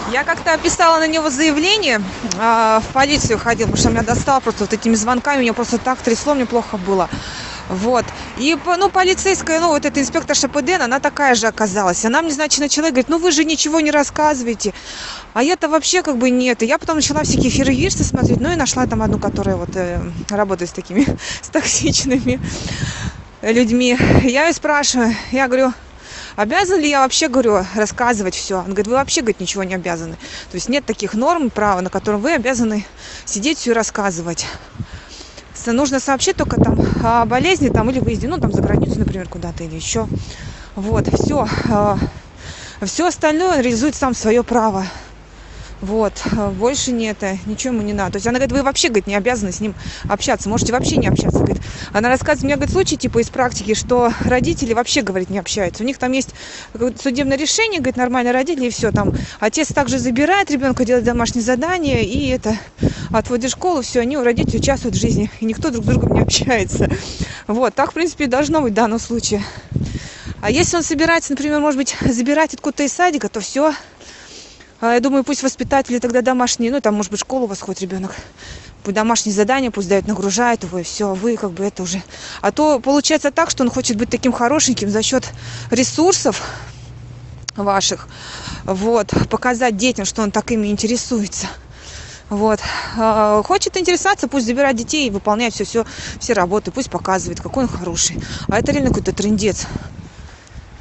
Я как-то писала на него заявление, в полицию ходил, потому что меня достало просто вот этими звонками, меня просто так трясло, мне плохо было. Вот. И, ну, полицейская, ну, вот эта инспекторша ПДН, она такая же оказалась. Она мне, значит, начала говорить, ну, вы же ничего не рассказываете. А я-то вообще как бы нет. И я потом начала всякие эфиры Вирса смотреть, ну, и нашла там одну, которая вот работает с такими, с токсичными людьми. Я ее спрашиваю, я говорю, обязан ли я вообще, говорю, рассказывать все? Он говорит, вы вообще, говорит, ничего не обязаны. То есть нет таких норм права, на котором вы обязаны сидеть все и рассказывать. Нужно сообщить только там о болезни там, или выезде, ну там за границу, например, куда-то или еще. Вот, все. Все остальное он реализует сам свое право. Вот, больше нет, ничего ему не надо. То есть она говорит, вы вообще, говорит, не обязаны с ним общаться, можете вообще не общаться. Говорит. Она рассказывает мне, говорит, случай типа из практики, что родители вообще, говорит, не общаются. У них там есть судебное решение, говорит, нормальные родители, и все там. Отец также забирает ребенка, делает домашнее задание, и это отводит в школу, все, они у родителей участвуют в жизни, и никто друг с другом не общается. Вот, так, в принципе, и должно быть в данном случае. А если он собирается, например, может быть, забирать откуда-то из садика, то все. Я думаю, пусть воспитатели тогда домашние, ну, там, может быть, в школу у вас ходит ребенок, пусть домашние задания, пусть дают, нагружают его, и все, вы как бы это уже. А то получается так, что он хочет быть таким хорошеньким за счет ресурсов ваших, вот, показать детям, что он так ими интересуется. Вот. Хочет интересоваться, пусть забирает детей и выполняет все работы, пусть показывает, какой он хороший. А это реально какой-то трындец.